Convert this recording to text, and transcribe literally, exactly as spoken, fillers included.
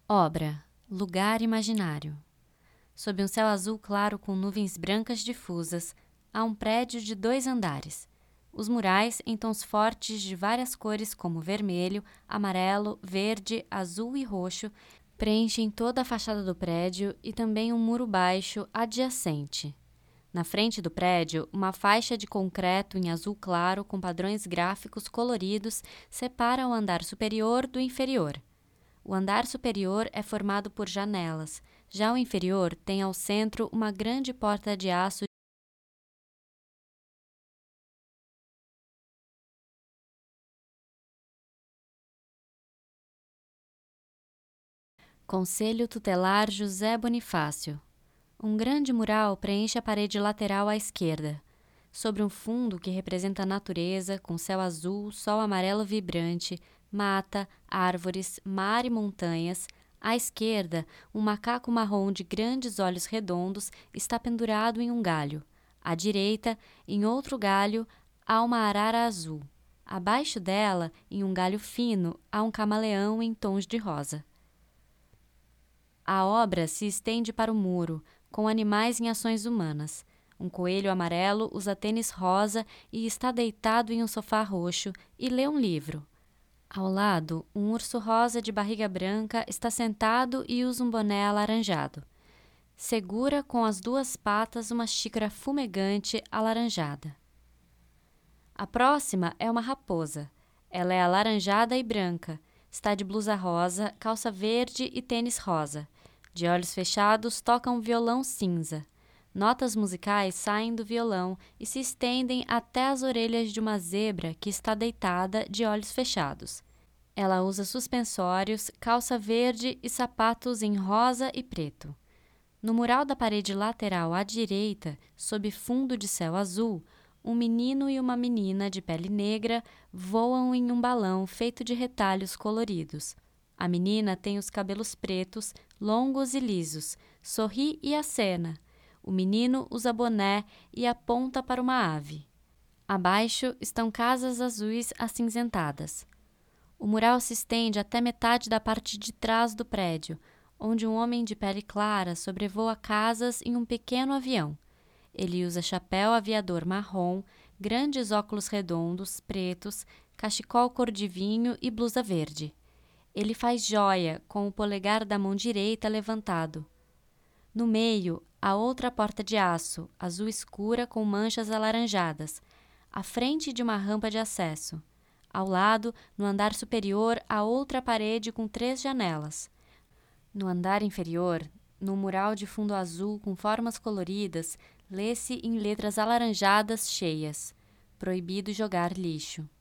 Obra: Lugar Imaginário. Sob um céu azul claro com nuvens brancas difusas, há um prédio de dois andares. Os murais, em tons fortes de várias cores como vermelho, amarelo, verde, azul e roxo, preenchem toda a fachada do prédio e também um muro baixo adjacente. Na frente do prédio, uma faixa de concreto em azul claro com padrões gráficos coloridos separa o andar superior do inferior. O andar superior é formado por janelas, já o inferior tem ao centro uma grande porta de aço. Conselho Tutelar José Bonifácio. Um grande mural preenche a parede lateral à esquerda. Sobre um fundo que representa a natureza, com céu azul, sol amarelo vibrante, mata, árvores, mar e montanhas, à esquerda, um macaco marrom de grandes olhos redondos está pendurado em um galho. À direita, em outro galho, há uma arara azul. Abaixo dela, em um galho fino, há um camaleão em tons de rosa. A obra se estende para o muro, com animais em ações humanas. Um coelho amarelo usa tênis rosa e está deitado em um sofá roxo e lê um livro. Ao lado, um urso rosa de barriga branca está sentado e usa um boné alaranjado. Segura com as duas patas uma xícara fumegante alaranjada. A próxima é uma raposa. Ela é alaranjada e branca. Está de blusa rosa, calça verde e tênis rosa. De olhos fechados, toca um violão cinza. Notas musicais saem do violão e se estendem até as orelhas de uma zebra que está deitada de olhos fechados. Ela usa suspensórios, calça verde e sapatos em rosa e preto. No mural da parede lateral à direita, sob fundo de céu azul, um menino e uma menina de pele negra voam em um balão feito de retalhos coloridos. A menina tem os cabelos pretos, longos e lisos, sorri e acena. O menino usa boné e aponta para uma ave. Abaixo estão casas azuis acinzentadas. O mural se estende até metade da parte de trás do prédio, onde um homem de pele clara sobrevoa casas em um pequeno avião. Ele usa chapéu aviador marrom, grandes óculos redondos, pretos, cachecol cor de vinho e blusa verde. Ele faz joia, com o polegar da mão direita levantado. No meio, há outra porta de aço, azul escura com manchas alaranjadas, à frente de uma rampa de acesso. Ao lado, no andar superior, há outra parede com três janelas. No andar inferior, num mural de fundo azul com formas coloridas, lê-se em letras alaranjadas cheias: proibido jogar lixo.